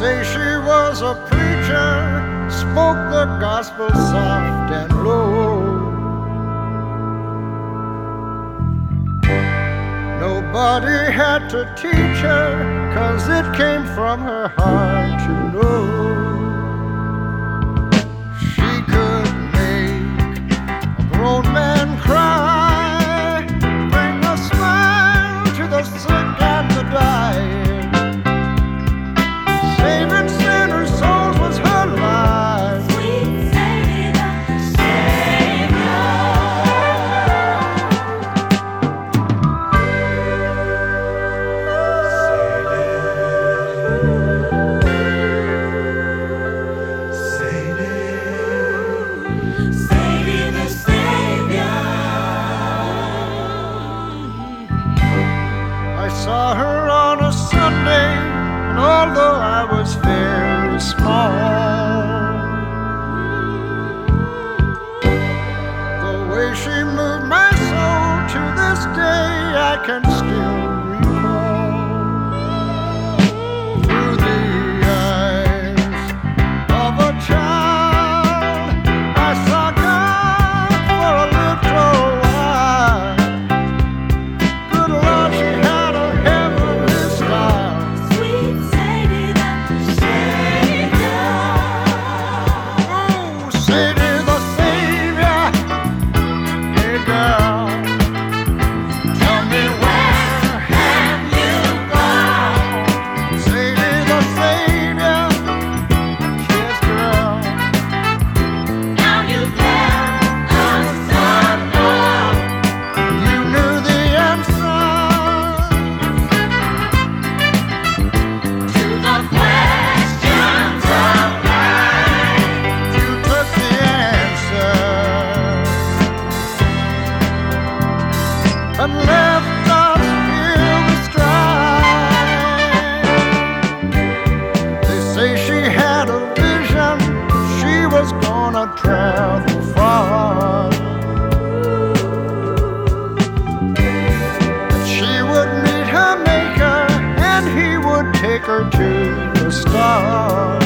say she was a preacher, spoke the gospel soft and low. Nobody had to teach her, 'cause it came from her heart to know. She could make a grown man cry, bring a smile to the sick and the dying. Saving sinners' souls was her life. Sweet Savior, Savior. Sadie the Savior. I saw her on a Sunday, and although I was very small, the way she moved my soul to this day I can still recall. Through the eyes of a child, I saw God for a little while. Good Lord, she had a heavenly style. Sweet Sadie the Savior. Oh, Sadie the Savior. Hey girl, tell me where have you gone? Sadie the Savior. Yes, girl. Now you've left us alone. You knew the answer To the questions of life. you took the answer and left us feel the strife. They say she had a vision, she was gonna travel far, that she would meet her maker and he would take her to the stars.